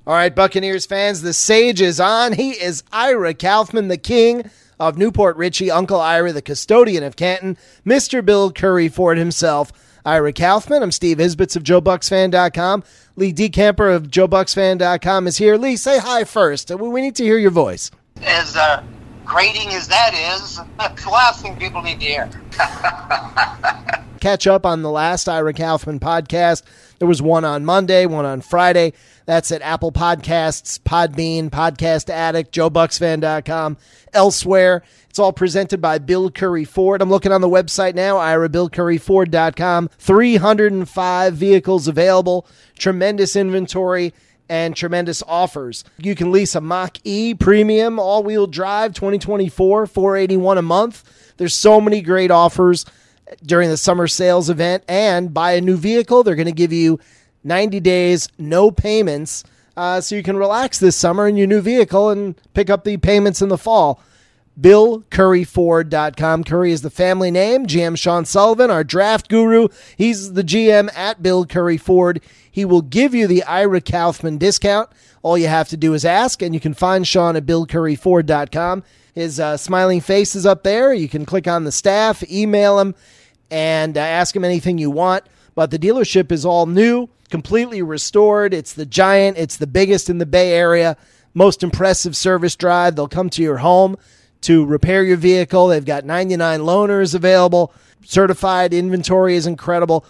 All right, Buccaneers fans, the Sage is on. He is Ira Kaufman, the king of Newport Richey, Uncle Ira, the custodian of Canton, Mr. Bill Curry Ford himself. Ira Kaufman, I'm Steve Isbitz of JoeBucksFan.com. Lee DeCamper of JoeBucksFan.com is here. Lee, say hi first. We need to hear your voice. As grating as that is, that's the last thing people need to hear. Catch up on the last Ira Kaufman podcast. There was one on Monday, one on Friday. That's at Apple Podcasts, Podbean, Podcast Addict, JoeBucksFan.com, elsewhere. It's all presented by Bill Curry Ford. I'm looking on the website now, IraBillCurryFord.com. 305 vehicles available, tremendous inventory, and tremendous offers. You can lease a Mach-E Premium all-wheel drive 2024, $481 a month. There's so many great offers during the summer sales event. And buy a new vehicle, they're going to give you 90 days, no payments, so you can relax this summer in your new vehicle and pick up the payments in the fall. BillCurryFord.com. Curry is the family name. GM Sean Sullivan, our draft guru, he's the GM at Bill Curry Ford. He will give you the Ira Kaufman discount. All you have to do is ask, and you can find Sean at BillCurryFord.com. His smiling face is up there. You can click on the staff, email him, and ask him anything you want. But the dealership is all new, completely restored. It's the giant. It's the biggest in the Bay Area. Most impressive service drive. They'll come to your home to repair your vehicle. They've got 99 loaners available. Certified inventory is incredible.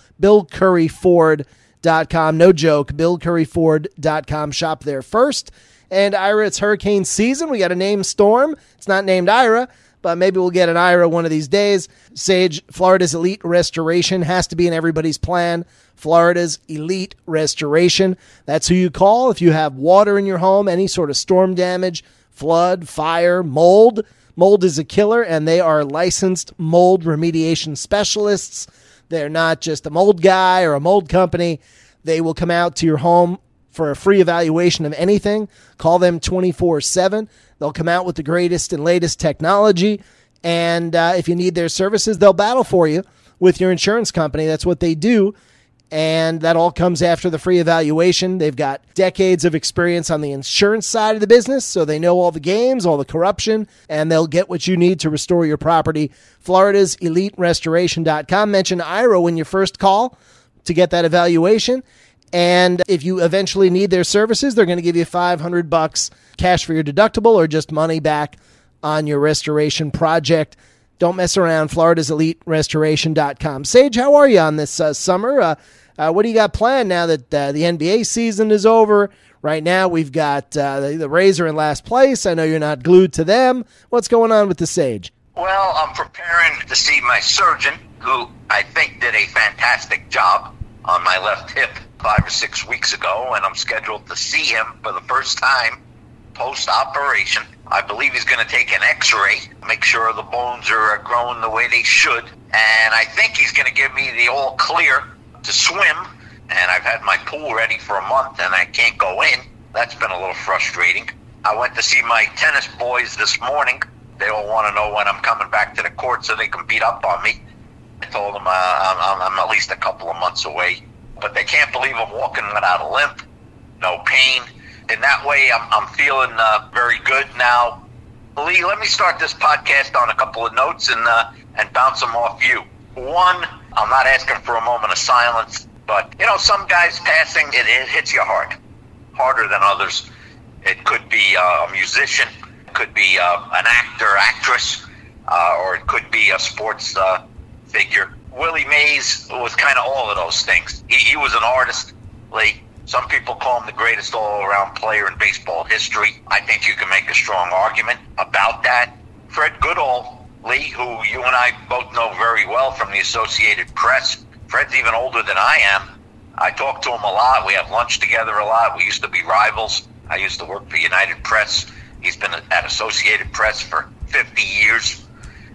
BillCurryFord.com. No joke. BillCurryFord.com. Shop there first. And Ira, it's hurricane season. We got a named storm. It's not named Ira, but maybe we'll get an Ira one of these days. Sage, Florida's Elite Restoration has to be in everybody's plan. Florida's Elite Restoration. That's who you call if you have water in your home, any sort of storm damage, flood, fire, mold. Mold is a killer, and they are licensed mold remediation specialists. They're not just a mold guy or a mold company. They will come out to your home for a free evaluation of anything. Call them 24/7. They'll come out with the greatest and latest technology, and if you need their services, they'll battle for you with your insurance company. That's what they do, and that all comes after the free evaluation. They've got decades of experience on the insurance side of the business, so they know all the games, all the corruption, and they'll get what you need to restore your property. Florida's EliteRestoration.com. Mention Ira when you first call to get that evaluation. And if you eventually need their services, they're going to give you $500 cash for your deductible or just money back on your restoration project. Don't mess around. Florida's EliteRestoration.com. Sage, how are you on this summer? What do you got planned now that the NBA season is over? Right now, we've got the Rays are in last place. I know you're not glued to them. What's going on with the Sage? Well, I'm preparing to see my surgeon, who I think did a fantastic job on my left hip 5 or 6 weeks ago, and I'm scheduled to see him for the first time post-operation. I believe he's going to take an x-ray, make sure the bones are growing the way they should, and I think he's going to give me the all clear to swim, and I've had my pool ready for a month, and I can't go in. That's been a little frustrating. I went to see my tennis boys this morning. They all want to know when I'm coming back to the court so they can beat up on me. I told them I'm at least a couple of months away. But they can't believe I'm walking without a limp, no pain. In that way, I'm feeling very good now. Lee, let me start this podcast on a couple of notes and bounce them off you. One, I'm not asking for a moment of silence, but, some guys passing, it hits you hard, harder than others. It could be a musician, it could be an actor, actress, or it could be a sports figure. Willie Mays was kind of all of those things. He was an artist, Lee. Some people call him the greatest all-around player in baseball history. I think you can make a strong argument about that. Fred Goodall, Lee, who you and I both know very well from the Associated Press. Fred's even older than I am. I talk to him a lot. We have lunch together a lot. We used to be rivals. I used to work for United Press. He's been at Associated Press for 50 years.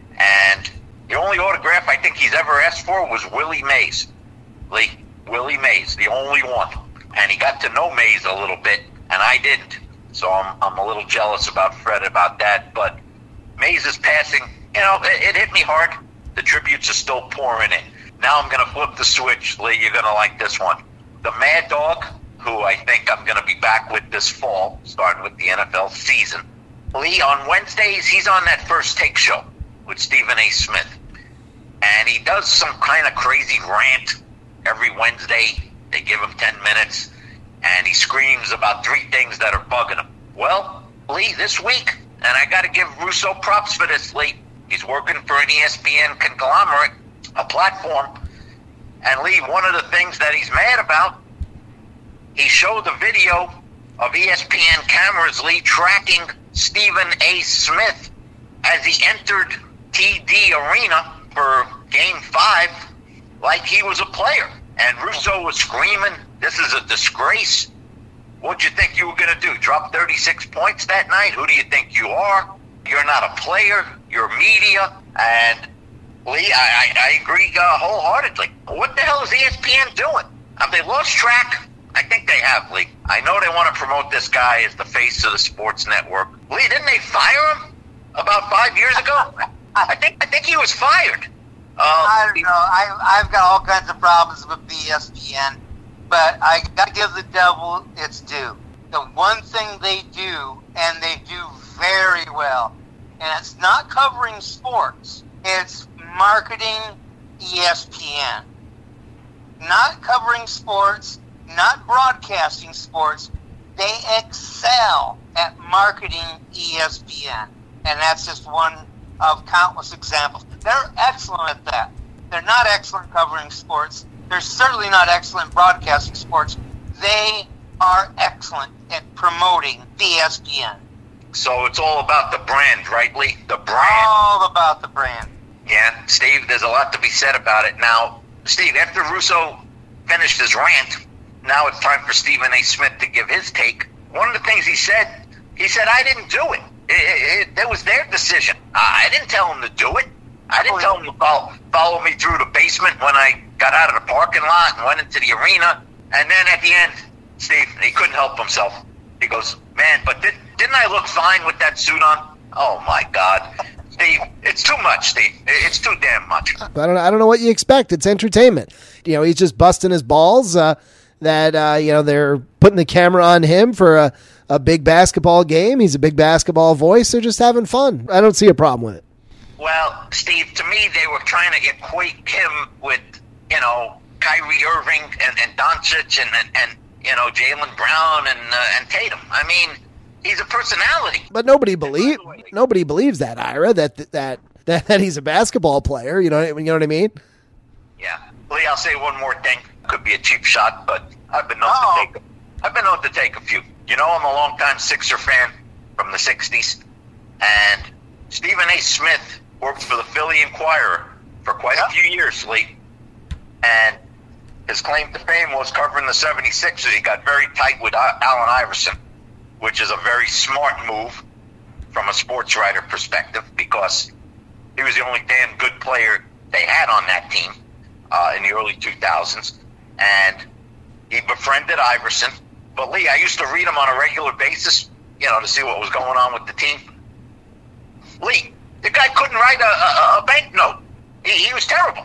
And the only autograph I think he's ever asked for was Willie Mays. Lee, Willie Mays, the only one. And he got to know Mays a little bit, and I didn't. So I'm a little jealous about Fred about that. But Mays is passing. It hit me hard. The tributes are still pouring in. Now I'm going to flip the switch, Lee. You're going to like this one. The Mad Dog, who I think I'm going to be back with this fall, starting with the NFL season. Lee, on Wednesdays, he's on that First Take show with Stephen A. Smith. And he does some kind of crazy rant every Wednesday. They give him 10 minutes, and he screams about 3 things that are bugging him. Well, Lee, this week, and I got to give Russo props for this, Lee. He's working for an ESPN conglomerate, a platform. And Lee, one of the things that he's mad about, he showed the video of ESPN cameras, Lee, tracking Stephen A. Smith as he entered TD Arena for Game 5 like he was a player. And Russo was screaming, this is a disgrace. What'd you think you were going to do? Drop 36 points that night? Who do you think you are? You're not a player. You're media. And Lee, I agree wholeheartedly. What the hell is ESPN doing? Have they lost track? I think they have, Lee. I know they want to promote this guy as the face of the sports network. Lee, didn't they fire him about 5 years ago? I think he was fired. I don't know. I've got all kinds of problems with ESPN, but I got to give the devil its due. The one thing they do, and they do very well, and it's not covering sports, it's marketing ESPN. Not covering sports, not broadcasting sports. They excel at marketing ESPN, and that's just one of countless examples. They're excellent at that. They're not excellent covering sports. They're certainly not excellent broadcasting sports. They are excellent at promoting ESPN. So it's all about the brand, right, Lee? The brand. All about the brand. Yeah, Steve, there's a lot to be said about it. Now, Steve, after Russo finished his rant, now it's time for Stephen A. Smith to give his take. One of the things he said, I didn't do it. It was their decision. I didn't tell him to do it. I didn't tell him to follow me through the basement when I got out of the parking lot and went into the arena. And then at the end, Steve, he couldn't help himself. He goes, man, but didn't I look fine with that suit on? Oh, my God. Steve, it's too much, Steve. It's too damn much. I don't know what you expect. It's entertainment. He's just busting his balls that they're putting the camera on him for a big basketball game. He's a big basketball voice. They're just having fun. I don't see a problem with it. Well, Steve, to me, they were trying to equate him with, Kyrie Irving and Doncic and Jaylen Brown and Tatum. I mean, he's a personality. But nobody believes that, Ira, that he's a basketball player. You know what I mean? Yeah. Lee, I'll say one more thing. Could be a cheap shot, but I've been known to take a few. I'm a longtime Sixer fan from the 60s, and Stephen A. Smith worked for the Philly Inquirer for quite a few years, Lee. And his claim to fame was covering the 76ers. He got very tight with Allen Iverson, which is a very smart move from a sports writer perspective because he was the only damn good player they had on that team in the early 2000s. And he befriended Iverson. But, Lee, I used to read him on a regular basis, to see what was going on with the team. Lee, the guy couldn't write a banknote. He was terrible.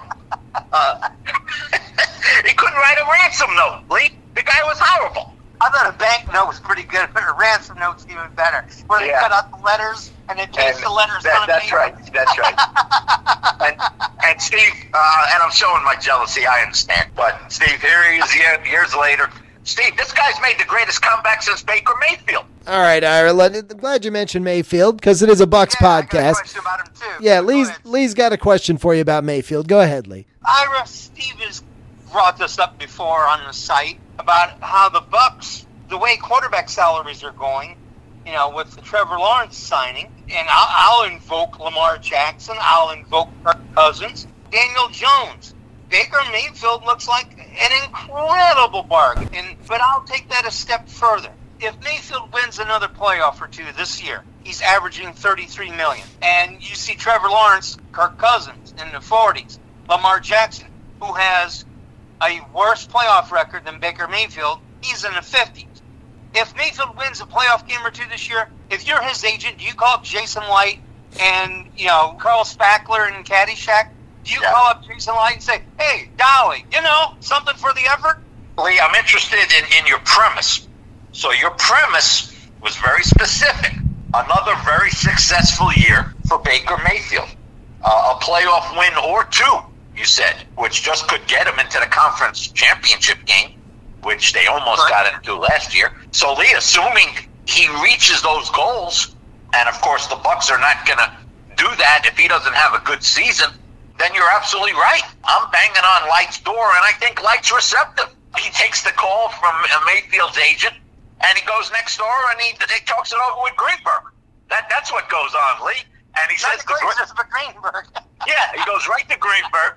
He couldn't write a ransom note, Lee. The guy was horrible. I thought a banknote was pretty good, but a ransom note's even better. Where they cut out the letters and then paste the letters on That's paper. right. That's right. and Steve, and I'm showing my jealousy, I understand. But, Steve, here he is years later. Steve, this guy's made the greatest comeback since Baker Mayfield. All right, Ira, I'm glad you mentioned Mayfield because it is a Bucs podcast. I got a question about him, too. Yeah, Lee's got a question for you about Mayfield. Go ahead, Lee. Ira, Steve has brought this up before on the site about how the Bucs, the way quarterback salaries are going, with the Trevor Lawrence signing, and I'll invoke Lamar Jackson, I'll invoke Kirk Cousins, Daniel Jones. Baker Mayfield looks like an incredible bargain, but I'll take that a step further. If Mayfield wins another playoff or two this year, he's averaging $33 million. And you see Trevor Lawrence, Kirk Cousins in the 40s, Lamar Jackson, who has a worse playoff record than Baker Mayfield, he's in the 50s. If Mayfield wins a playoff game or two this year, if you're his agent, do you call up Jason Light and, Carl Spackler and Caddyshack? Do you call up Jason Light and say, hey, Dolly, something for the effort? Lee, I'm interested in your premise. So your premise was very specific. Another very successful year for Baker Mayfield. A playoff win or two, you said, which just could get him into the conference championship game, which they almost got into last year. So, Lee, assuming he reaches those goals, and of course the Bucs are not going to do that if he doesn't have a good season, then you're absolutely right. I'm banging on Light's door, and I think Light's receptive. He takes the call from Mayfield's agent, and he goes next door, and he talks it over with Greenberg. That's what goes on, Lee. And he says to Greenberg. Yeah, he goes right to Greenberg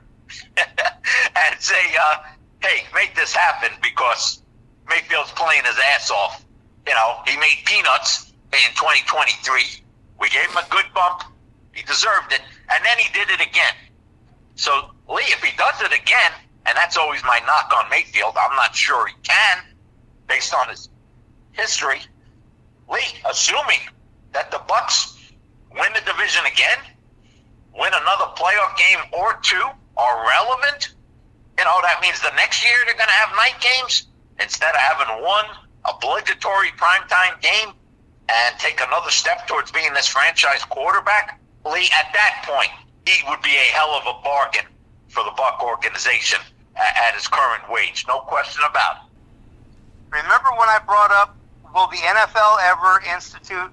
and say, hey, make this happen because Mayfield's playing his ass off. You know, he made peanuts in 2023. We gave him a good bump. He deserved it. And then he did it again. So, Lee, if he does it again, and that's always my knock on Mayfield, I'm not sure he can, based on his history. Lee, assuming that the Bucs win the division again, win another playoff game or two, are relevant, that means the next year they're going to have night games instead of having one obligatory primetime game and take another step towards being this franchise quarterback. Lee, at that point, he would be a hell of a bargain for the Buck organization at his current wage. No question about it. Remember when I brought up, will the NFL ever institute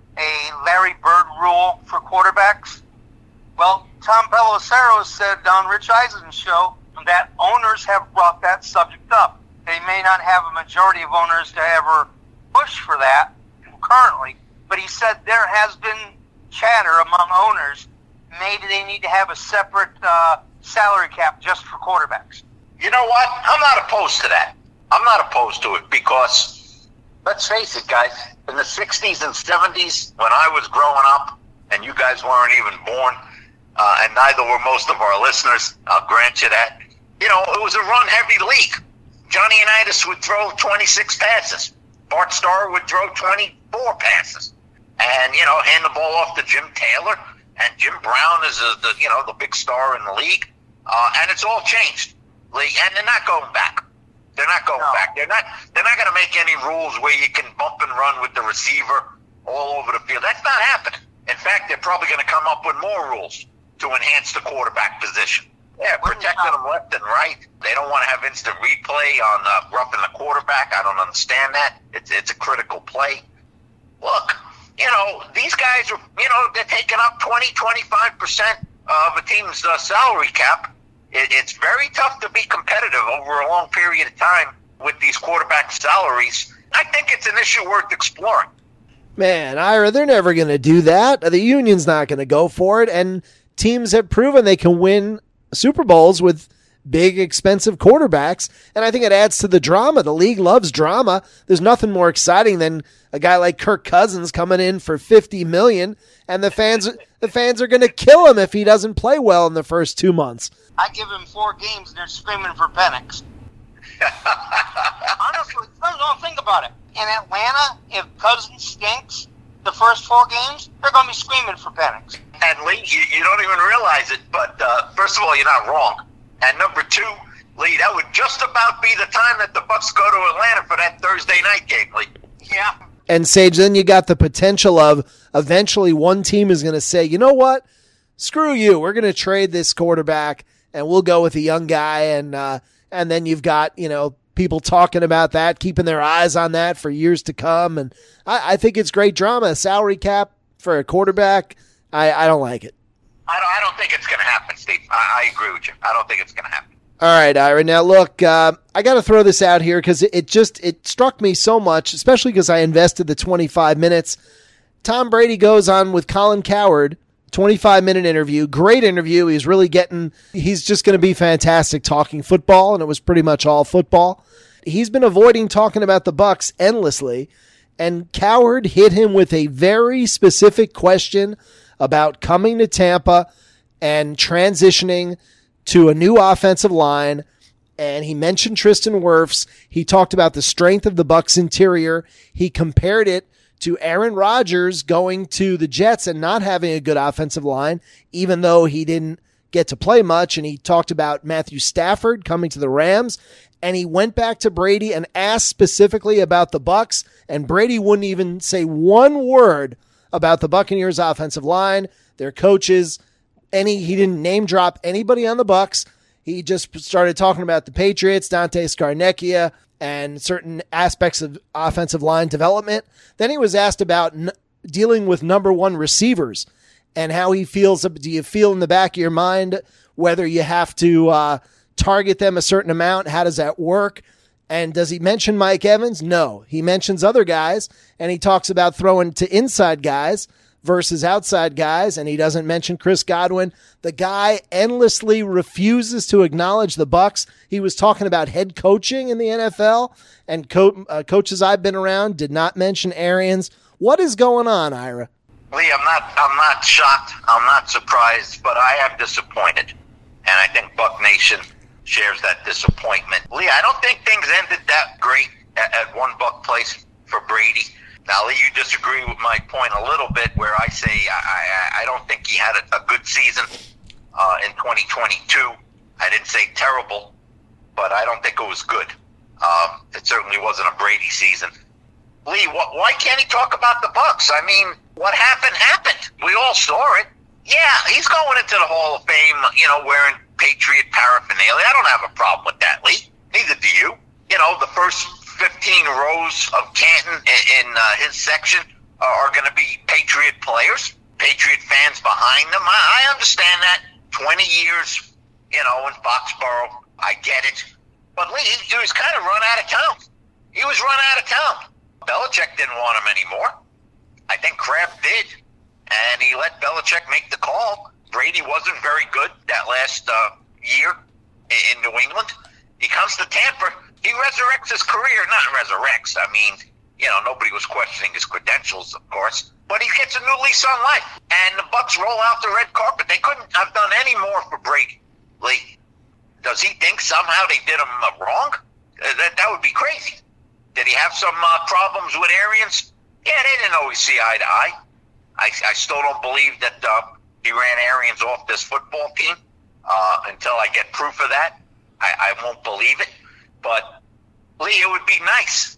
a Larry Bird rule for quarterbacks? Well, Tom Pelissero said on Rich Eisen's show that owners have brought that subject up. They may not have a majority of owners to ever push for that currently, but he said there has been chatter among owners. Maybe they need to have a separate salary cap just for quarterbacks. You know what? I'm not opposed to that. I'm not opposed to it because, let's face it, guys, in the 60s and 70s, when I was growing up, and you guys weren't even born, and neither were most of our listeners, I'll grant you that, it was a run-heavy league. Johnny Unitas would throw 26 passes. Bart Starr would throw 24 passes. And, hand the ball off to Jim Taylor. And Jim Brown is, the big star in the league. And it's all changed. And they're not going back. They're not going back. They're not going to make any rules where you can bump and run with the receiver all over the field. That's not happening. In fact, they're probably going to come up with more rules to enhance the quarterback position. Yeah, protecting them left and right. They don't want to have instant replay on roughing the quarterback. I don't understand that. It's a critical play. Look, these guys are, they're taking up 20-25% of a team's salary cap. It's very tough to be competitive over a long period of time with these quarterback salaries. I think it's an issue worth exploring. Man, Ira, they're never going to do that. The union's not going to go for it, and teams have proven they can win Super Bowls with big, expensive quarterbacks, and I think it adds to the drama. The league loves drama. There's nothing more exciting than a guy like Kirk Cousins coming in for $50 million, and the fans are going to kill him if he doesn't play well in the first 2 months. I give him 4 games, and they're screaming for Penix. Honestly, don't think about it. In Atlanta, if Cousins stinks the first 4 games, they're going to be screaming for Penix. And Lee, you don't even realize it, but first of all, you're not wrong. And number 2, Lee, that would just about be the time that the Bucs go to Atlanta for that Thursday night game, Lee. Yeah. And Sage, then you got the potential of eventually one team is going to say, you know what? Screw you. We're going to trade this quarterback and we'll go with a young guy. And then you've got, people talking about that, keeping their eyes on that for years to come. And I think it's great drama. A salary cap for a quarterback, I don't like it. I don't think it's going to happen, Steve. I agree with you. I don't think it's going to happen. All right, Ira. Now, look, I got to throw this out here because it struck me so much, especially because I invested the 25 minutes. Tom Brady goes on with Colin Cowherd, 25-minute interview. Great interview. He's just going to be fantastic talking football, and it was pretty much all football. He's been avoiding talking about the Bucs endlessly, and Cowherd hit him with a very specific question about coming to Tampa and transitioning to a new offensive line, and he mentioned Tristan Wirfs. He talked about the strength of the Bucs interior. He compared it to Aaron Rodgers going to the Jets and not having a good offensive line, even though he didn't get to play much, and he talked about Matthew Stafford coming to the Rams, and he went back to Brady and asked specifically about the Bucs, and Brady wouldn't even say one word about the Buccaneers offensive line, their coaches, he didn't name drop anybody on the Bucs. He just started talking about the Patriots, Dante Scarnecchia, and certain aspects of offensive line development. Then he was asked about dealing with number one receivers and how he feels. Do you feel in the back of your mind whether you have to target them a certain amount? How does that work? And does he mention Mike Evans? No. He mentions other guys, and he talks about throwing to inside guys versus outside guys, and he doesn't mention Chris Godwin. The guy endlessly refuses to acknowledge the Bucs. He was talking about head coaching in the NFL, and coaches I've been around did not mention Arians. What is going on, Ira? Lee, I'm not shocked. I'm not surprised, but I am disappointed, and I think Buck Nation shares that disappointment. Lee, I don't think things ended that great at One Buck Place for Brady. Now, Lee, you disagree with my point a little bit where I say I don't think he had a good season in 2022. I didn't say terrible, but I don't think it was good. It certainly wasn't a Brady season. Lee, why can't he talk about the Bucs? I mean, what happened. We all saw it. Yeah, he's going into the Hall of Fame, wearing Patriot paraphernalia. I don't have a problem with that, Lee. Neither do you. The first 15 rows of Canton in his section are going to be Patriot players, Patriot fans behind them. I understand that. 20 years, in Foxborough. I get it. But Lee, he was kind of run out of town. He was run out of town. Belichick didn't want him anymore. I think Kraft did. And he let Belichick make the call. Brady wasn't very good that last year in New England. He comes to Tampa. He resurrects his career. Not resurrects. I mean, nobody was questioning his credentials, of course. But he gets a new lease on life. And the Bucs roll out the red carpet. They couldn't have done any more for Brady. Lee, does he think somehow they did him wrong? That would be crazy. Did he have some problems with Arians? Yeah, they didn't always see eye to eye. I still don't believe that he ran Arians off this football team until I get proof of that. I won't believe it. But, Lee, it would be nice,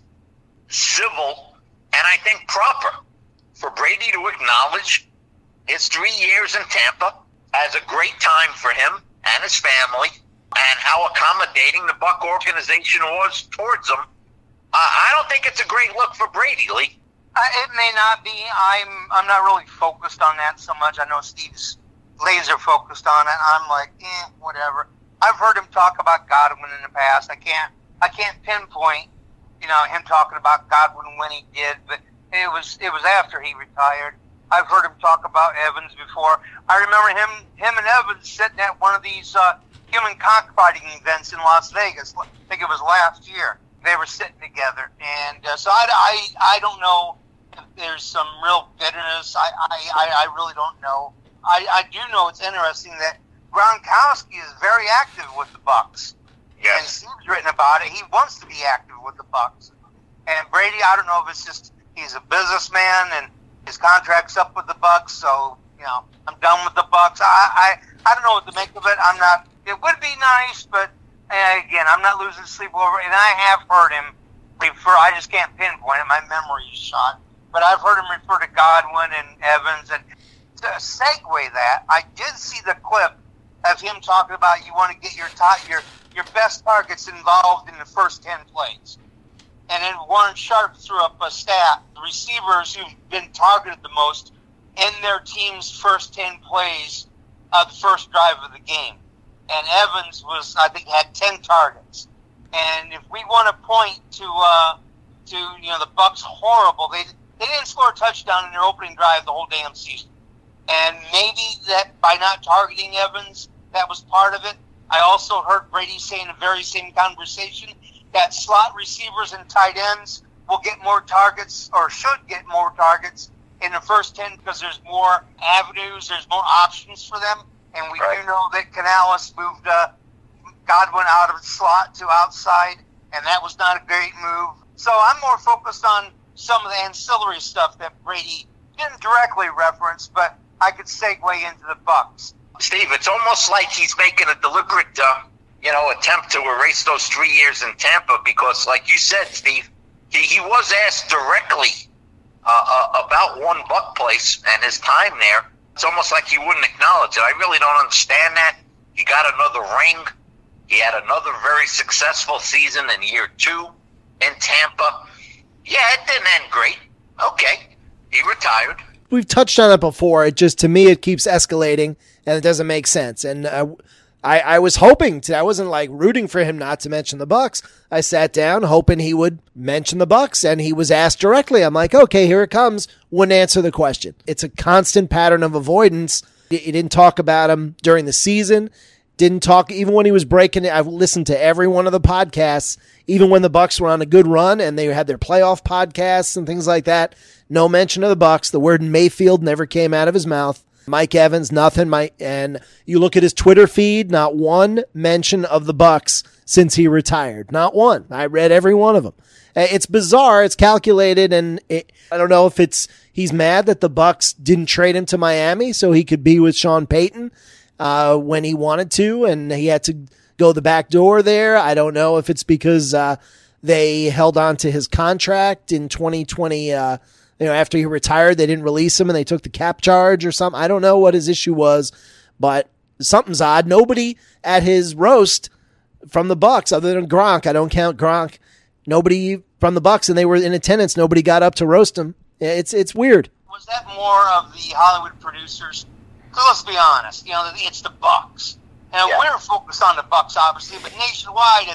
civil, and I think proper for Brady to acknowledge his 3 years in Tampa as a great time for him and his family and how accommodating the Buck organization was towards him. I don't think it's a great look for Brady, Lee. It may not be. I'm not really focused on that so much. I know Steve's laser focused on it. I'm like, whatever. I've heard him talk about Godwin in the past. I can't pinpoint, him talking about Godwin when he did, but it was after he retired. I've heard him talk about Evans before. I remember him and Evans sitting at one of these human cockfighting events in Las Vegas. I think it was last year. They were sitting together, and so I don't know if there's some real bitterness. I really don't know. I do know it's interesting that Gronkowski is very active with the Bucs. Yes. And Steve's written about it. He wants to be active with the Bucs. And Brady, I don't know if it's just he's a businessman and his contract's up with the Bucs, so I'm done with the Bucs. I don't know what to make of it. It would be nice, but again, I'm not losing sleep over it. And I have heard him refer. I just can't pinpoint it. My memory is shot. But I've heard him refer to Godwin and Evans. And to segue that, I did see the clip of him talking about you want to get your best targets involved in the first 10 plays. And then Warren Sharp threw up a stat, the receivers who've been targeted the most in their team's first 10 plays of the first drive of the game. And Evans had 10 targets. And if we want to point to the Bucs horrible, they didn't score a touchdown in their opening drive the whole damn season. And maybe that by not targeting Evans, that was part of it. I also heard Brady say in the very same conversation that slot receivers and tight ends will get more targets or should get more targets in the first 10 because there's more avenues, there's more options for them. And we do know that Canales moved Godwin out of the slot to outside, and that was not a great move. So I'm more focused on some of the ancillary stuff that Brady didn't directly reference, but I could segue into the Bucs. Steve, it's almost like he's making a deliberate, attempt to erase those 3 years in Tampa because, like you said, Steve, he was asked directly about one Buck place and his time there. It's almost like he wouldn't acknowledge it. I really don't understand that. He got another ring. He had another very successful season in year 2 in Tampa. Yeah, it didn't end great. Okay, he retired. We've touched on it before. It just, to me, it keeps escalating, and it doesn't make sense. And I was hoping to. I wasn't like rooting for him not to mention the Bucks. I sat down hoping he would mention the Bucks, and he was asked directly. I'm like, okay, here it comes. Wouldn't answer the question. It's a constant pattern of avoidance. He didn't talk about him during the season. Didn't talk even when he was breaking it. I've listened to every one of the podcasts, even when the Bucks were on a good run and they had their playoff podcasts and things like that. No mention of the Bucks. The word Mayfield never came out of his mouth. Mike Evans, nothing. And you look at his Twitter feed, not one mention of the Bucks since he retired. Not one. I read every one of them. It's bizarre. It's calculated, and I don't know if he's mad that the Bucks didn't trade him to Miami so he could be with Sean Payton when he wanted to, and he had to go the back door there. I don't know if it's because they held on to his contract in 2020. After he retired, they didn't release him and they took the cap charge or something. I don't know what his issue was, but something's odd. Nobody at his roast from the Bucks, other than Gronk, I don't count Gronk, nobody from the Bucks, and they were in attendance. Nobody got up to roast him. It's weird. Was that more of the Hollywood producers? Because let's be honest, it's the Bucks. And we're focused on the Bucks, obviously, but nationwide,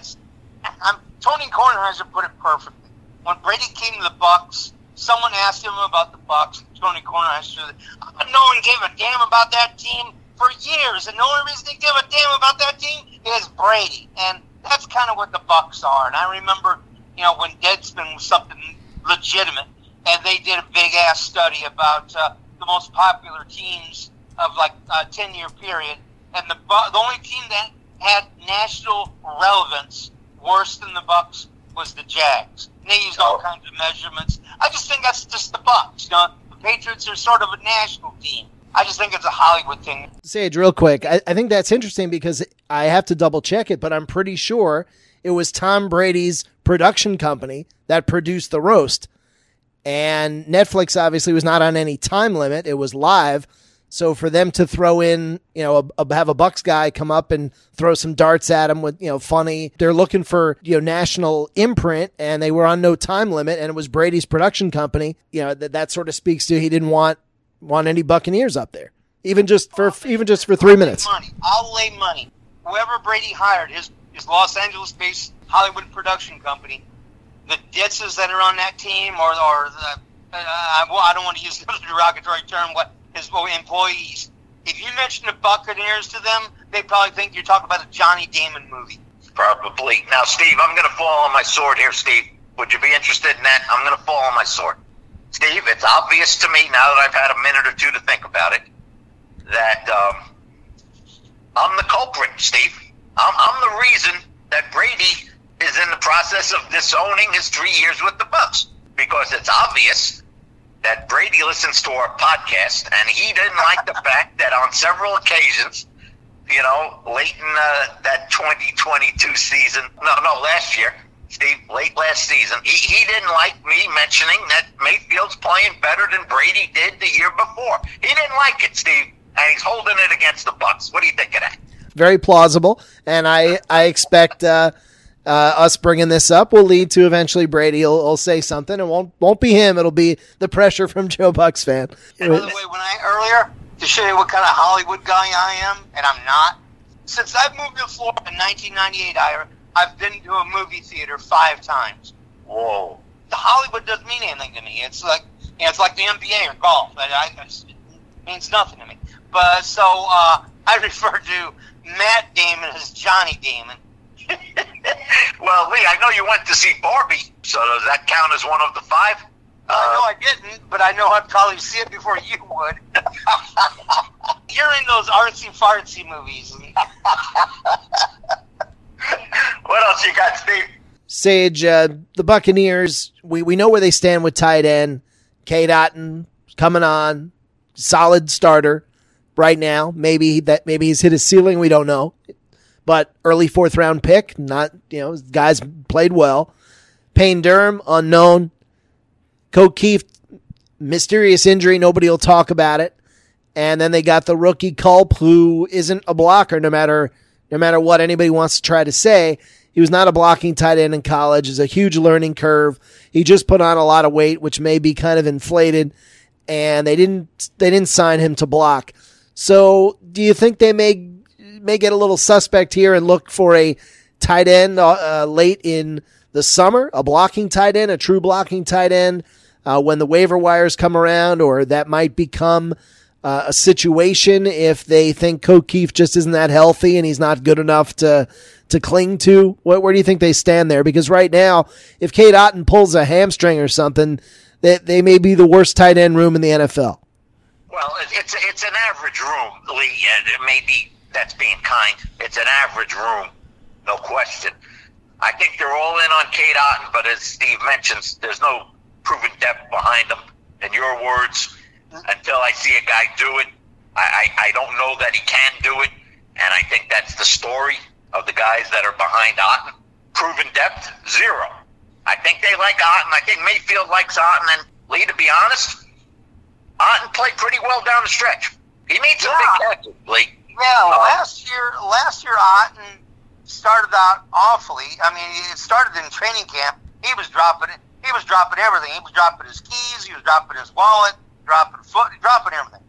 Tony Kornheiser put it perfectly. When Brady came to the Bucks, someone asked him about the Bucks. Tony Kornheiser said, no one gave a damn about that team for years, and the only reason they give a damn about that team is Brady. And that's kind of what the Bucks are. And I remember, when Deadspin was something legitimate, and they did a big-ass study about the most popular teams of like a 10-year period, and the only team that had national relevance worse than the Bucks was the Jags. And they used all kinds of measurements. I just think that's just the Bucks. The Patriots are sort of a national team. I just think it's a Hollywood thing. Sage, real quick, I think that's interesting because I have to double check it, but I'm pretty sure it was Tom Brady's production company that produced the roast. And Netflix obviously was not on any time limit. It was live. So for them to throw in, have a Bucks guy come up and throw some darts at him with, funny, they're looking for, national imprint, and they were on no time limit, and it was Brady's production company. That sort of speaks to he didn't want any Buccaneers up there, even just for 3 minutes. I'll lay money. Whoever Brady hired, his Los Angeles-based Hollywood production company, the ditzes that are on that team, or I don't want to use the derogatory term, his employees, if you mention the Buccaneers to them, they probably think you're talking about a Johnny Damon movie. Probably. Now, Steve, I'm going to fall on my sword here, Steve. Would you be interested in that? I'm going to fall on my sword. Steve, it's obvious to me, now that I've had a minute or two to think about it, that I'm the culprit, Steve. I'm the reason that Brady is in the process of disowning his 3 years with the Bucs. Because it's obvious that Brady listens to our podcast, and he didn't like the fact that on several occasions, late in that 2022 season, last year, Steve, late last season, he didn't like me mentioning that Mayfield's playing better than Brady did the year before. He didn't like it, Steve, and he's holding it against the Bucs. What do you think of that? Very plausible, and I expect us bringing this up will lead to eventually Brady will say something. It won't be him. It'll be the pressure from Joe Bucks fan. And by the way, earlier, to show you what kind of Hollywood guy I am, and I'm not, since I've moved to Florida in 1998, I've been to a movie theater 5 times. Whoa. The Hollywood doesn't mean anything to me. It's like the NBA or golf. It means nothing to me. But so I refer to Matt Damon as Johnny Damon. Well, Lee, I know you went to see Barbie, so does that count as one of the 5? No, I didn't, but I know I'd probably see it before you would. You're in those artsy-fartsy movies. What else you got, Steve? Sage, the Buccaneers, we know where they stand with tight end. Cade Otton coming on, solid starter. right now. Maybe he's hit his ceiling. We don't know. But early 4th round pick, not, guys played well. Payne Durham, unknown. Coach Keith, mysterious injury. Nobody will talk about it. And then they got the rookie Culp, who isn't a blocker no matter what anybody wants to try to say. He was not a blocking tight end in college. It's a huge learning curve. He just put on a lot of weight, which may be kind of inflated, and they didn't sign him to block. So do you think they may get a little suspect here and look for a tight end late in the summer, a blocking tight end, a true blocking tight end when the waiver wires come around, or that might become a situation if they think Coach Keith just isn't that healthy and he's not good enough to cling to? Where do you think they stand there? Because right now, if Cade Otton pulls a hamstring or something, they may be the worst tight end room in the NFL. Well, it's an average room, Lee, and maybe that's being kind. It's an average room, no question. I think they're all in on Cade Otton, but as Steve mentions, there's no proven depth behind him. In your words, until I see a guy do it, I don't know that he can do it, and I think that's the story of the guys that are behind Otton. Proven depth, zero. I think they like Otton. I think Mayfield likes Otton, and Lee, to be honest, Otton played pretty well down the stretch. He made some big catches, Lee. Yeah, last year Otton started out awfully. I mean, it started in training camp. He was dropping it. He was dropping everything. He was dropping his keys. He was dropping his wallet. Dropping everything.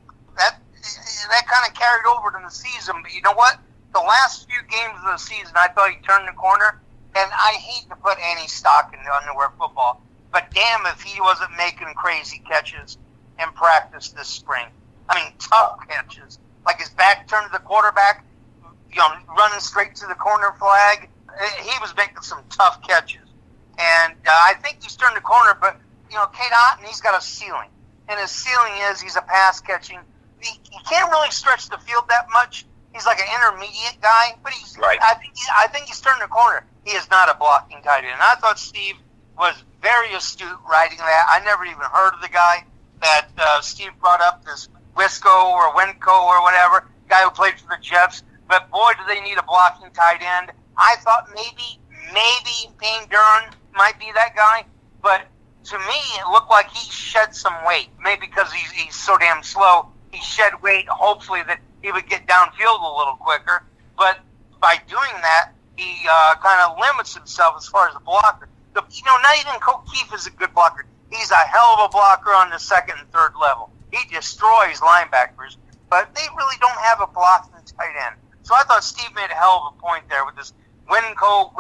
That kind of carried over to the season. But you know what? The last few games of the season, I thought he turned the corner. And I hate to put any stock in underwear football, but damn if he wasn't making crazy catches in practice this spring. I mean, tough catches. Like his back turned to the quarterback, running straight to the corner flag. He was making some tough catches. And I think he's turned the corner, but, Cade Otton, he's got a ceiling. And his ceiling is he's a pass catching. He can't really stretch the field that much. He's like an intermediate guy, but he's. Right. I think he's turned the corner. He is not a blocking tight end. And I thought Steve was very astute writing that. I never even heard of the guy that Steve brought up, this Wisco or Winco or whatever, guy who played for the Jets. But boy, do they need a blocking tight end. I thought maybe Payne Durham might be that guy, but to me, it looked like he shed some weight. Maybe because he's so damn slow, he shed weight, hopefully that he would get downfield a little quicker. But by doing that, he kind of limits himself as far as the blocker. Not even Coach Keith is a good blocker. He's a hell of a blocker on the second and third level. He destroys linebackers, but they really don't have a blocking tight end. So I thought Steve made a hell of a point there with this Winco,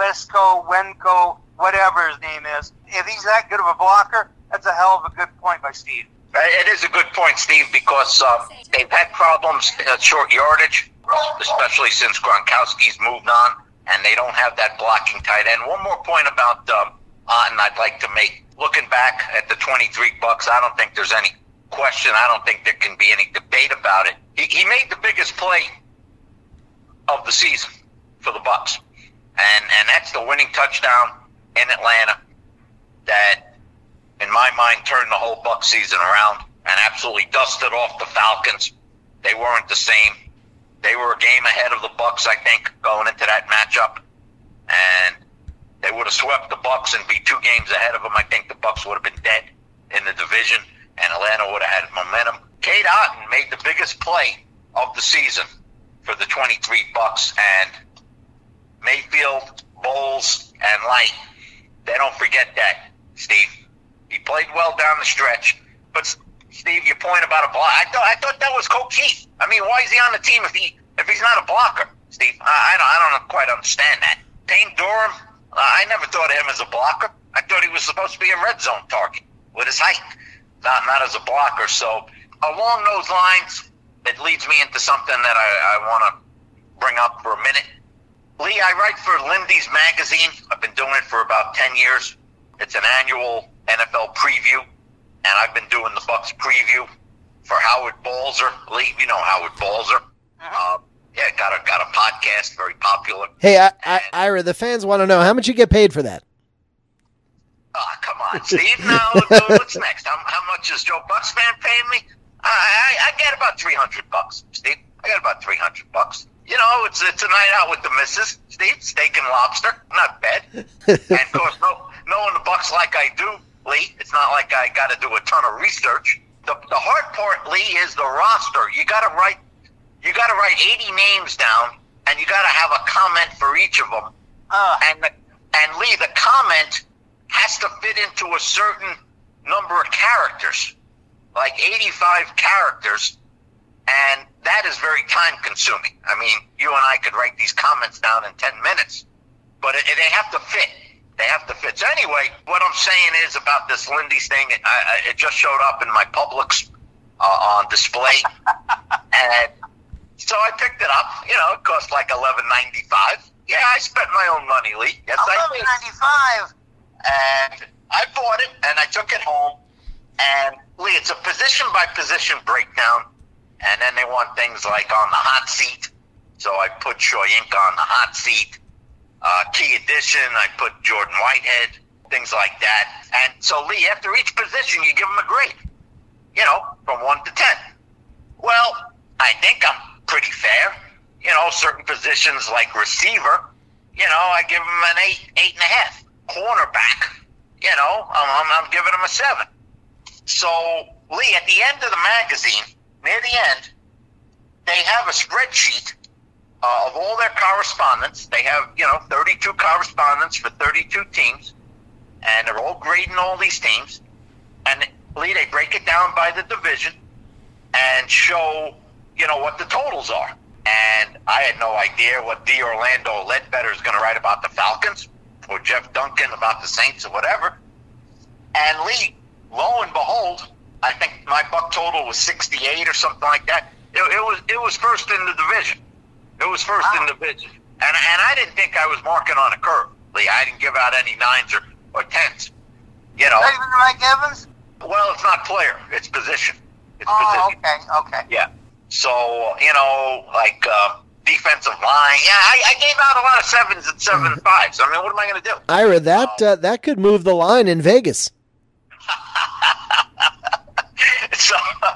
whatever his name is. If he's that good of a blocker, that's a hell of a good point by Steve. It is a good point, Steve, because they've had problems at short yardage, especially since Gronkowski's moved on, and they don't have that blocking tight end. One more point about Otton I'd like to make. Looking back at the 23 bucks, I don't think there's any question. I don't think there can be any debate about it. He made the biggest play of the season for the Bucs, and that's the winning touchdown in Atlanta that, in my mind, turned the whole Bucs season around and absolutely dusted off the Falcons. They weren't the same. They were a game ahead of the Bucs, I think, going into that matchup, and they would have swept the Bucs and be 2 games ahead of them. I think the Bucs would have been dead in the division, and Atlanta would have had momentum. Cade Otton made the biggest play of the season for the 23 bucks, and Mayfield, Bowles, and Light, they don't forget that, Steve. He played well down the stretch, but Steve, your point about a block, I thought that was Coach Keith. I mean, why is he on the team if he's not a blocker, Steve? I don't quite understand that. Payne Durham, I never thought of him as a blocker. I thought he was supposed to be a red zone target with his height, not as a blocker. So along those lines, it leads me into something that I want to bring up for a minute. Lee, I write for Lindy's Magazine. I've been doing it for about 10 years. It's an annual NFL preview, and I've been doing the Bucs preview for Howard Balzer. Lee, you know Howard Balzer. Yeah, got a podcast, very popular. Hey, Ira, the fans want to know, how much you get paid for that? Oh, come on, Steve. Now, what's next? How much is Joe Bucksman paying me? I get about $300, Steve. I got about $300. You know, it's a night out with the missus, Steve. Steak and lobster, not bad. And of course, knowing the Bucks like I do, Lee, it's not like I got to do a ton of research. The hard part, Lee, is the roster. You got to write 80 names down, and you got to have a comment for each of them. And Lee, the comment has to fit into a certain number of characters, like 85 characters, and that is very time consuming. I mean, you and I could write these comments down in 10 minutes, but they have to fit. They have to fit. So anyway, what I'm saying is about this Lindy's thing, it just showed up in my Publix on display, and so I picked it up. You know, it cost like $11.95. Yeah, I spent my own money, Lee. Yes, $11.95. And I bought it, and I took it home. And, Lee, it's a position-by-position breakdown. And then they want things like on the hot seat. So I put Shoyinka on the hot seat. Key addition, I put Jordan Whitehead, things like that. And so, Lee, after each position, you give them a grade. You know, from 1 to 10. Well, I think I'm pretty fair. You know, certain positions like receiver, you know, I give them an 8.5. Cornerback, you know, I'm giving them a 7. So, Lee, at the end of the magazine, near the end, they have a spreadsheet of all their correspondents. They have, you know, 32 correspondents for 32 teams, and they're all grading all these teams. And, Lee, they break it down by the division and show, you know, what the totals are. And I had no idea what D. Orlando Ledbetter is going to write about the Falcons or Jeff Duncan about the Saints or whatever. And Lee, lo and behold, I think my buck total was 68 or something like that. It was first in the division. It was first in the division. And I didn't think I was marking on a curve, Lee. I didn't give out any 9s or 10s. You know. Not even Mike Evans? Well, it's not player. It's position. It's position. Okay. Yeah. So, you know, like defensive line. Yeah, I gave out a lot of 7s and 7.5s. I mean, what am I going to do? Ira, that could move the line in Vegas. So,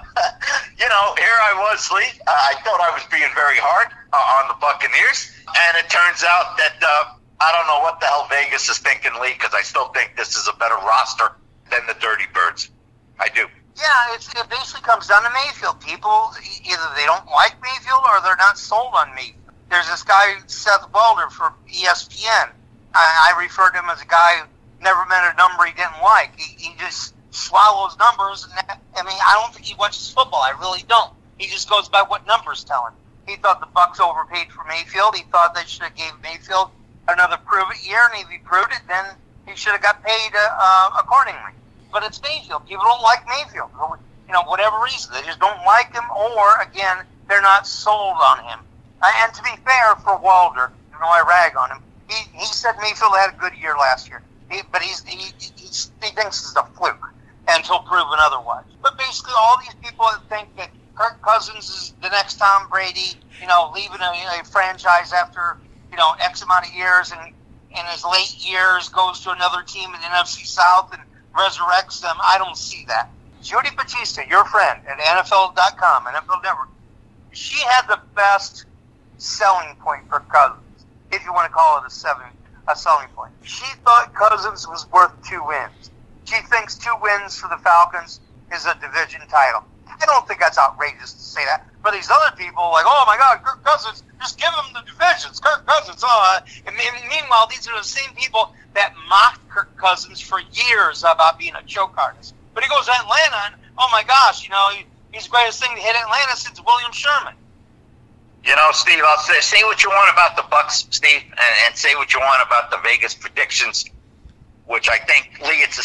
you know, here I was, Lee. I thought I was being very hard on the Buccaneers. And it turns out that I don't know what the hell Vegas is thinking, Lee, because I still think this is a better roster than the Dirty Birds. I do. Yeah, it basically comes down to Mayfield. People, either they don't like Mayfield or they're not sold on Mayfield. There's this guy, Seth Welder, from ESPN. I refer to him as a guy who never met a number he didn't like. He just swallows numbers. And I mean, I don't think he watches football. I really don't. He just goes by what numbers tell him. He thought the Bucs overpaid for Mayfield. He thought they should have gave Mayfield another prove-it year, and if he proved it, then he should have got paid accordingly. But it's Mayfield. People don't like Mayfield. You know, whatever reason. They just don't like him, or, again, they're not sold on him. And to be fair for Wilder, even though I rag on him, he said Mayfield had a good year last year. But he thinks it's a fluke until proven otherwise. But basically, all these people that think that Kirk Cousins is the next Tom Brady, you know, leaving a franchise after, you know, X amount of years, and in his late years goes to another team in the NFC South and resurrects them. I don't see that. Judy Batista, your friend at NFL.com, NFL Network, she had the best selling point for Cousins, if you want to call it a selling point. She thought Cousins was worth 2 wins. She thinks 2 wins for the Falcons is a division title. I don't think that's outrageous to say that. But these other people like, oh my God, Kirk Cousins, just give him the divisions. Kirk Cousins, and meanwhile, these are the same people that mocked Kirk Cousins for years about being a choke artist. But he goes to Atlanta, and oh my gosh, you know, he's the greatest thing to hit Atlanta since William Sherman. You know, Steve, I'll say what you want about the Bucs, Steve, and say what you want about the Vegas predictions, which I think, Lee, it's a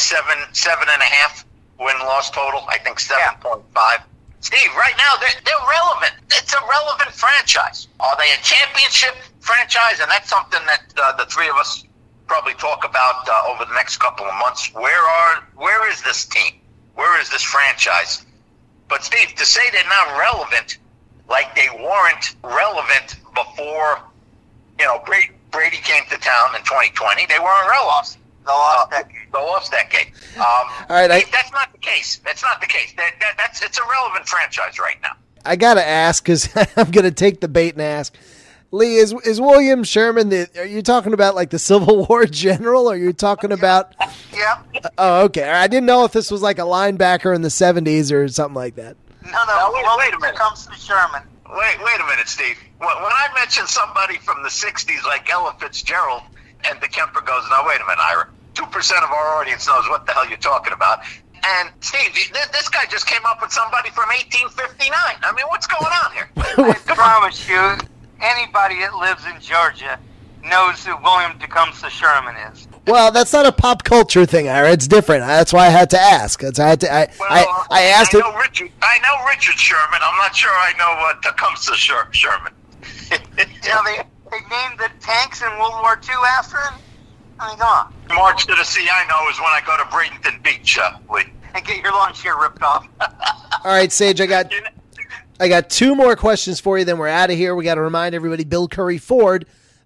7.5 win-loss total. I think 7.5. Yeah. Steve, right now, they're relevant. It's a relevant franchise. Are they a championship franchise? And that's something that the three of us probably talk about over the next couple of months. Where is this team? Where is this franchise? But, Steve, to say they're not relevant, like they weren't relevant before, you know, Brady came to town in 2020, they weren't relevant. The lost decade. The lost decade. All right, that's not the case. That's not the case. It's a relevant franchise right now. I got to ask, because I'm going to take the bait and ask. Lee, is William Sherman, are you talking about like the Civil War general, or are you talking about? Yeah. Oh, okay. I didn't know if this was like a linebacker in the 70s or something like that. No, wait a minute. Comes to Sherman. Wait a minute, Steve. When I mention somebody from the 60s like Ella Fitzgerald, and DeKemper goes, no, wait a minute, Ira. 2% of our audience knows what the hell you're talking about. And, Steve, this guy just came up with somebody from 1859. I mean, what's going on here? I promise you, anybody that lives in Georgia knows who William Tecumseh Sherman is. Well, that's not a pop culture thing, Ira. It's different. That's why I had to ask. I asked it. I know Richard Sherman. I'm not sure I know Tecumseh Sherman. They named the tanks in World War II after him? I mean, come on. March to the Sea, I know, is when I go to Bradenton Beach, Lee. And get your lawn chair ripped off. All right, Sage, I got two more questions for you, then we're out of here. We got to remind everybody, Bill Curry Ford,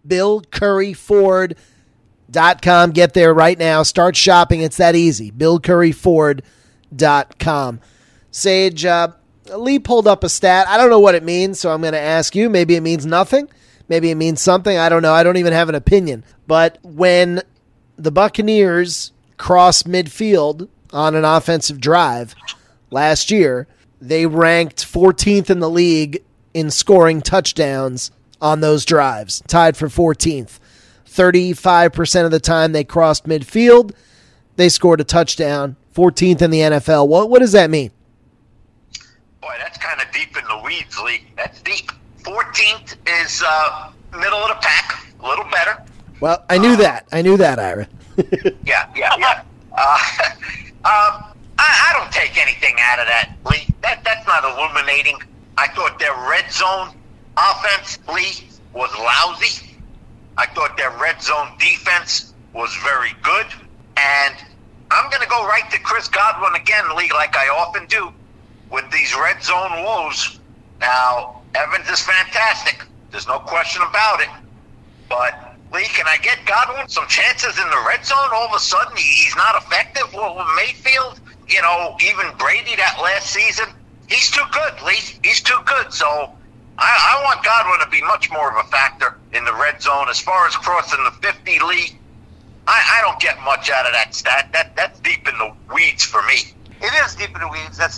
BillCurryFord.com. Get there right now. Start shopping. It's that easy. BillCurryFord.com. Sage, Lee pulled up a stat. I don't know what it means, so I'm going to ask you. Maybe it means nothing. Maybe it means something. I don't know. I don't even have an opinion. But when the Buccaneers crossed midfield on an offensive drive last year, they ranked 14th in the league in scoring touchdowns on those drives, tied for 14th. 35% of the time they crossed midfield, they scored a touchdown, 14th in the NFL. What does that mean? Boy, that's kind of deep in the weeds, Lee. That's deep. 14th is middle of the pack, a little better. Well, I knew that, Ira. Yeah. I don't take anything out of that, Lee. That's not illuminating. I thought their red zone offense, Lee, was lousy. I thought their red zone defense was very good. And I'm going to go right to Chris Godwin again, Lee, like I often do, with these red zone woes. Now, Evans is fantastic. There's no question about it. But, Lee, can I get Godwin some chances in the red zone? All of a sudden, he's not effective. Well, with Mayfield, even Brady that last season, he's too good, Lee. He's too good. So I want Godwin to be much more of a factor in the red zone. As far as crossing the 50, Lee, I don't get much out of that stat. That's deep in the weeds for me. It is deep in the weeds. That's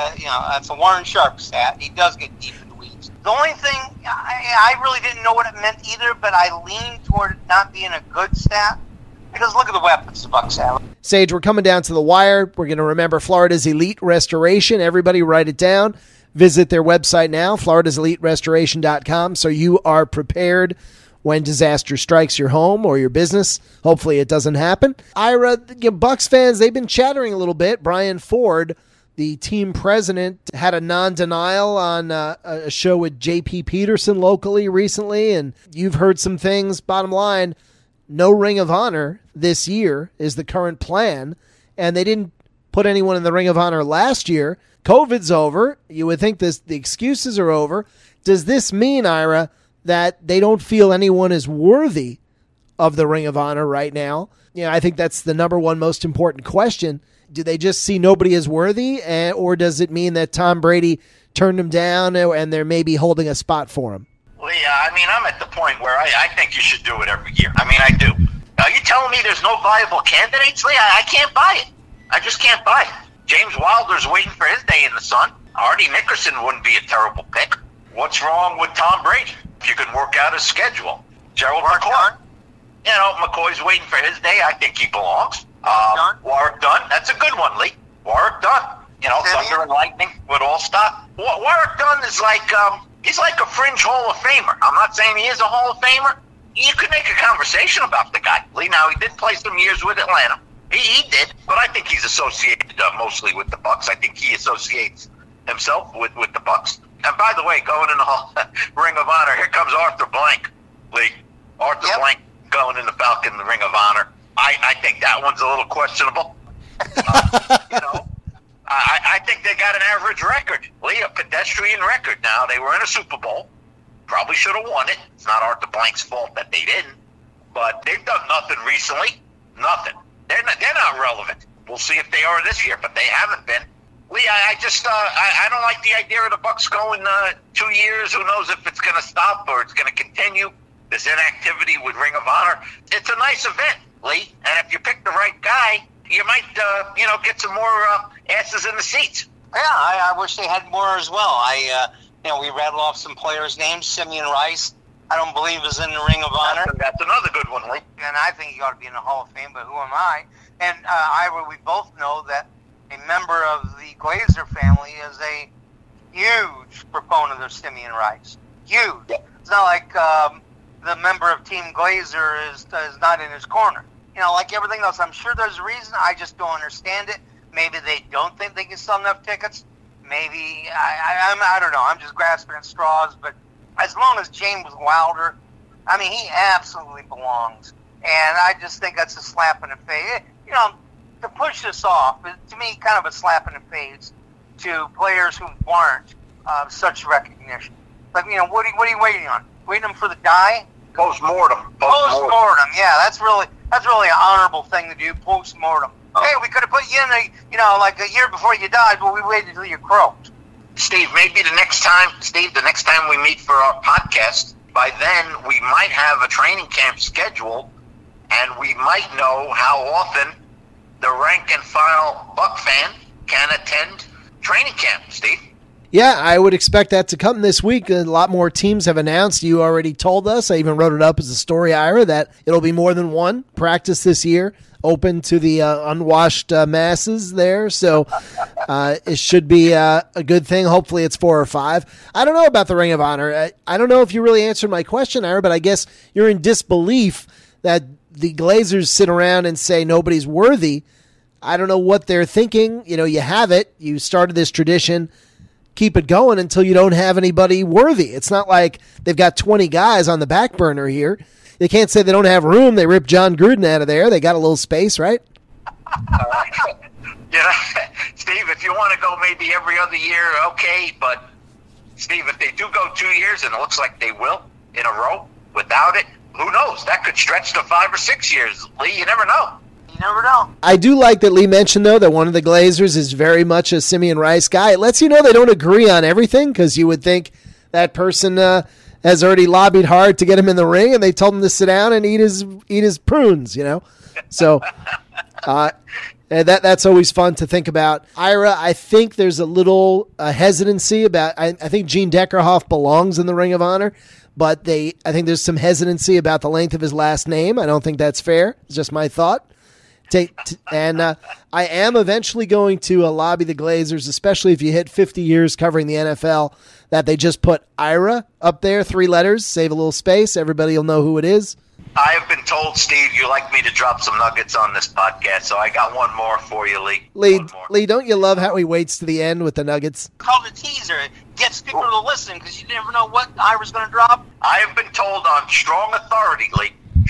a Warren Sharp stat. He does get deep in the weeds. The only thing, I really didn't know what it meant either, but I leaned toward it not being a good stat. Because look at the weapons the Bucs have. Sage, we're coming down to the wire. We're going to remember Florida's Elite Restoration. Everybody write it down. Visit their website now, floridaseliterestoration.com, so you are prepared when disaster strikes your home or your business. Hopefully it doesn't happen. Ira, Bucs fans, they've been chattering a little bit. Brian Ford, the team president, had a non-denial on a show with J.P. Peterson locally recently, and you've heard some things. Bottom line, no Ring of Honor this year is the current plan, and they didn't put anyone in the Ring of Honor last year. COVID's over. You would think the excuses are over. Does this mean, Ira, that they don't feel anyone is worthy of the Ring of Honor right now? I think that's the number one most important question. Do they just see nobody as worthy, or does it mean that Tom Brady turned him down and they're maybe holding a spot for him? Well, yeah, I'm at the point where I think you should do it every year. I do. Are you telling me there's no viable candidates, Lee? I can't buy it. I just can't buy it. James Wilder's waiting for his day in the sun. Artie Nickerson wouldn't be a terrible pick. What's wrong with Tom Brady? If you can work out his schedule. Gerald McCoy. McCoy's waiting for his day. I think he belongs. Warwick Dunn. That's a good one, Lee. Warwick Dunn. Thunder and Lightning would all stop. Warwick Dunn is like, he's like a fringe Hall of Famer. I'm not saying he is a Hall of Famer. You could make a conversation about the guy, Lee. Now, he did play some years with Atlanta. He did, but I think he's associated mostly with the Bucs. I think he associates himself with the Bucs. And by the way, going in the Ring of Honor, here comes Arthur Blank, Lee. Arthur Blank going in the Falcon Ring of Honor. I think that one's a little questionable. I think they got an average record, Lee, a pedestrian record. Now, they were in a Super Bowl. Probably should have won it. It's not Arthur Blank's fault that they didn't. But they've done nothing recently. Nothing. They're not relevant. We'll see if they are this year, but they haven't been. Lee, I don't like the idea of the Bucks going 2 years. Who knows if it's going to stop or it's going to continue. This inactivity with Ring of Honor. It's a nice event, Lee. And if you pick the right guy, you might, get some more asses in the seats. Yeah, I wish they had more as well. We rattled off some players' names. Simeon Rice, I don't believe is in the Ring of Honor. That's another good one, Lee. And I think he ought to be in the Hall of Fame, but who am I? And we both know that a member of the Glazer family is a huge proponent of Simeon Rice. Huge. Yeah. It's not like the member of Team Glazer is not in his corner. Like everything else, I'm sure there's a reason. I just don't understand it. Maybe they don't think they can sell enough tickets. Maybe, I don't know. I'm just grasping at straws. But as long as James Wilder, he absolutely belongs. And I just think that's a slap in the face. To push this off, to me, kind of a slap in the face to players who warrant such recognition. Like, what are you waiting on? Waiting them for the die? Post-mortem. Post-mortem, yeah. That's really an honorable thing to do, post-mortem. Hey, we could have put you in like a year before you died, but we waited until you croaked. Steve, maybe the next time we meet for our podcast, by then we might have a training camp scheduled, and we might know how often the rank and file Buck fan can attend training camp, Steve. Yeah, I would expect that to come this week. A lot more teams have announced. You already told us. I even wrote it up as a story, Ira, that it'll be more than one practice this year, open to the unwashed masses there. So it should be a good thing. Hopefully it's 4 or 5. I don't know about the Ring of Honor. I don't know if you really answered my question, Ira, but I guess you're in disbelief that the Glazers sit around and say nobody's worthy. I don't know what they're thinking. You have it. You started this tradition. Keep it going until you don't have anybody worthy. It's not like they've got 20 guys on the back burner here. They can't say they don't have room. They ripped John Gruden out of there. They got a little space, right? Steve, if you want to go maybe every other year, okay. But, Steve, if they do go 2 years, and it looks like they will in a row without it, who knows? That could stretch to 5 or 6 years. Lee, you never know. You never know. I do like that Lee mentioned, though, that one of the Glazers is very much a Simeon Rice guy. It lets you know they don't agree on everything, because you would think that person has already lobbied hard to get him in the ring, and they told him to sit down and eat his prunes, So that's always fun to think about. Ira, I think there's a little hesitancy about – I think Gene Deckerhoff belongs in the Ring of Honor, but I think there's some hesitancy about the length of his last name. I don't think that's fair. It's just my thought. And I am eventually going to lobby the Glazers, especially if you hit 50 years covering the NFL, that they just put Ira up there, 3 letters, save a little space. Everybody will know who it is. I have been told, Steve, you like me to drop some nuggets on this podcast, so I got one more for you, Lee. Lee, don't you love how he waits to the end with the nuggets? Called a teaser. It gets people to listen because you never know what Ira's going to drop. I have been told on strong authority, Lee,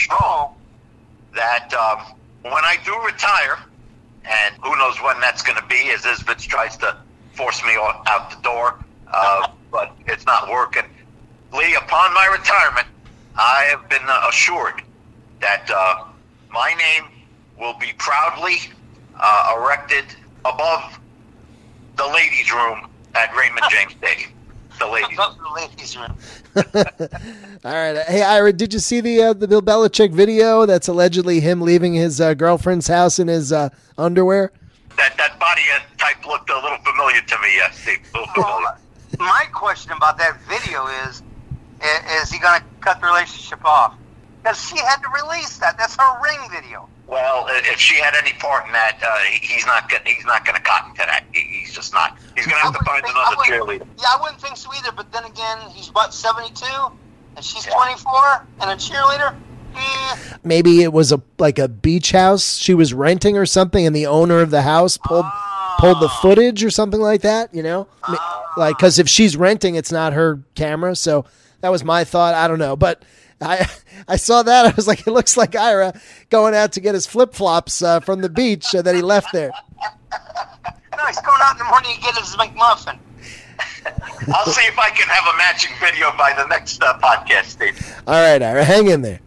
that when I do retire, and who knows when that's going to be, as Isbitz tries to force me out the door, but it's not working. Lee, upon my retirement, I have been assured that my name will be proudly erected above the ladies' room at Raymond James Stadium. The ladies' room. All right. Hey, Ira, did you see the Bill Belichick video that's allegedly him leaving his girlfriend's house in his underwear? That body type looked a little familiar to me, yes, Steve. My question about that video is he going to cut the relationship off? Because she had to release that. That's her ring video. Well, if she had any part in that, he's not going to cotton to that. He's just not. He's going to have to find another cheerleader. Yeah, I wouldn't think so either. But then again, he's what, 72, and she's 24, and a cheerleader. Maybe it was like a beach house she was renting or something, and the owner of the house pulled the footage or something like that. Like, because if she's renting, it's not her camera. So that was my thought. I don't know, but I saw that. I was like, it looks like Ira going out to get his flip-flops from the beach that he left there. No, he's going out in the morning to get his McMuffin. I'll see if I can have a matching video by the next podcast, Steve. All right, Ira, hang in there.